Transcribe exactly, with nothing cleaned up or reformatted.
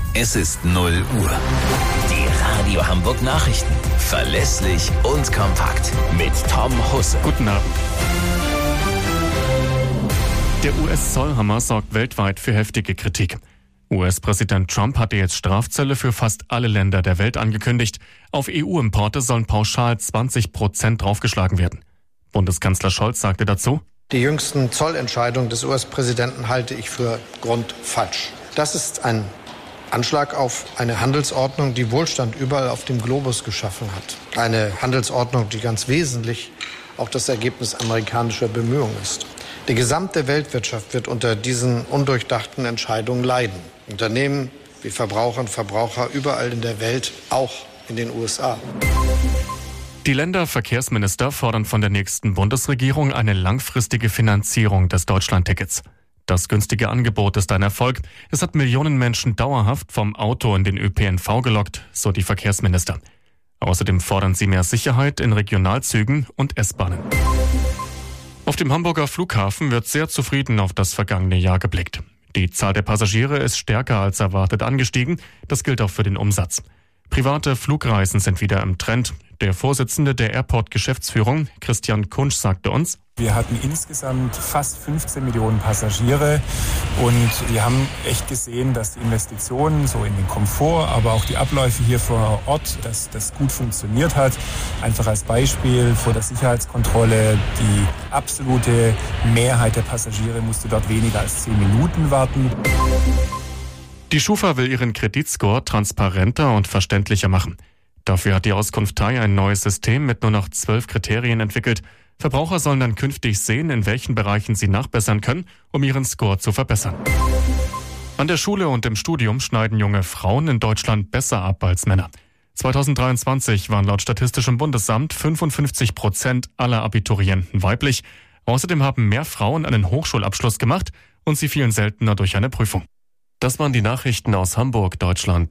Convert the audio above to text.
Es ist null Uhr. Die Radio Hamburg Nachrichten. Verlässlich und kompakt. Mit Tom Husse. Guten Abend. Der U S-Zollhammer sorgt weltweit für heftige Kritik. U S-Präsident Trump hatte jetzt Strafzölle für fast alle Länder der Welt angekündigt. Auf E U-Importe sollen pauschal zwanzig Prozent draufgeschlagen werden. Bundeskanzler Scholz sagte dazu: Die jüngsten Zollentscheidungen des U S-Präsidenten halte ich für grundfalsch. Das ist ein Anschlag auf eine Handelsordnung, die Wohlstand überall auf dem Globus geschaffen hat. Eine Handelsordnung, die ganz wesentlich auch das Ergebnis amerikanischer Bemühungen ist. Die gesamte Weltwirtschaft wird unter diesen undurchdachten Entscheidungen leiden. Unternehmen wie Verbraucher und Verbraucher überall in der Welt, auch in den U S A. Die Länderverkehrsminister fordern von der nächsten Bundesregierung eine langfristige Finanzierung des Deutschlandtickets. Das günstige Angebot ist ein Erfolg. Es hat Millionen Menschen dauerhaft vom Auto in den Ö P N V gelockt, so die Verkehrsminister. Außerdem fordern sie mehr Sicherheit in Regionalzügen und S-Bahnen. Auf dem Hamburger Flughafen wird sehr zufrieden auf das vergangene Jahr geblickt. Die Zahl der Passagiere ist stärker als erwartet angestiegen. Das gilt auch für den Umsatz. Private Flugreisen sind wieder im Trend. Der Vorsitzende der Airport-Geschäftsführung, Christian Kunsch, sagte uns: Wir hatten insgesamt fast fünfzehn Millionen Passagiere und wir haben echt gesehen, dass die Investitionen so in den Komfort, aber auch die Abläufe hier vor Ort, dass das gut funktioniert hat. Einfach als Beispiel vor der Sicherheitskontrolle, die absolute Mehrheit der Passagiere musste dort weniger als zehn Minuten warten. Die Schufa will ihren Kreditscore transparenter und verständlicher machen. Dafür hat die Auskunftei ein neues System mit nur noch zwölf Kriterien entwickelt. Verbraucher sollen dann künftig sehen, in welchen Bereichen sie nachbessern können, um ihren Score zu verbessern. An der Schule und im Studium schneiden junge Frauen in Deutschland besser ab als Männer. zweitausenddreiundzwanzig waren laut Statistischem Bundesamt fünfundfünfzig Prozent aller Abiturienten weiblich. Außerdem haben mehr Frauen einen Hochschulabschluss gemacht und sie fielen seltener durch eine Prüfung. Das waren die Nachrichten aus Hamburg, Deutschland.